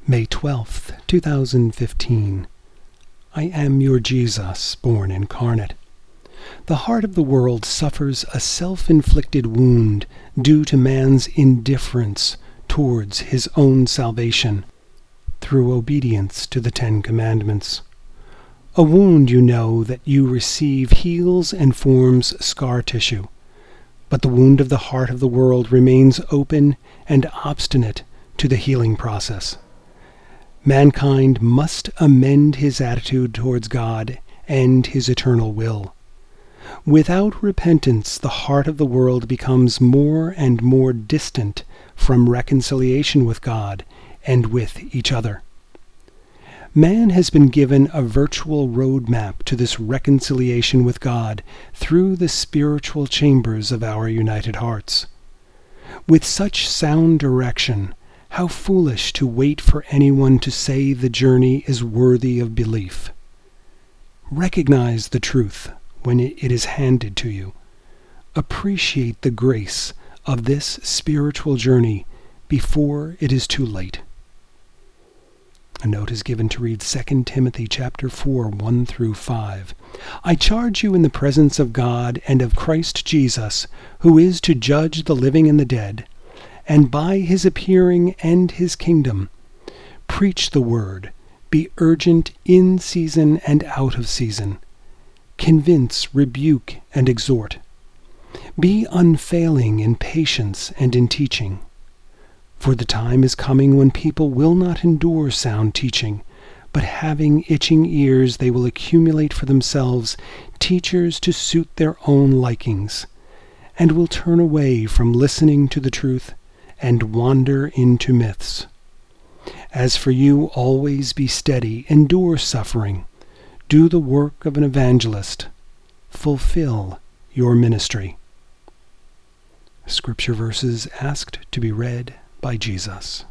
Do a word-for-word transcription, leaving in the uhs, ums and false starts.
May twelfth, two thousand fifteen. I am your Jesus, born incarnate. The heart of the world suffers a self-inflicted wound due to man's indifference towards his own salvation through obedience to the Ten Commandments. A wound, you know, that you receive heals and forms scar tissue, but the wound of the heart of the world remains open and obstinate to the healing process. Mankind must amend his attitude towards God and his eternal will. Without repentance, the heart of the world becomes more and more distant from reconciliation with God and with each other. Man has been given a virtual roadmap to this reconciliation with God through the spiritual chambers of our united hearts. With such sound direction, how foolish to wait for anyone to say the journey is worthy of belief. Recognize the truth when it is handed to you. Appreciate the grace of this spiritual journey before it is too late. A note is given to read Second Timothy chapter four, one through five. I charge you in the presence of God and of Christ Jesus, who is to judge the living and the dead, and by his appearing and his kingdom, preach the word, be urgent in season and out of season, convince, rebuke, and exhort. Be unfailing in patience and in teaching. For the time is coming when people will not endure sound teaching, but having itching ears they will accumulate for themselves teachers to suit their own likings, and will turn away from listening to the truth and wander into myths. As for you, always be steady, endure suffering, do the work of an evangelist, fulfill your ministry. Scripture verses asked to be read by Jesus.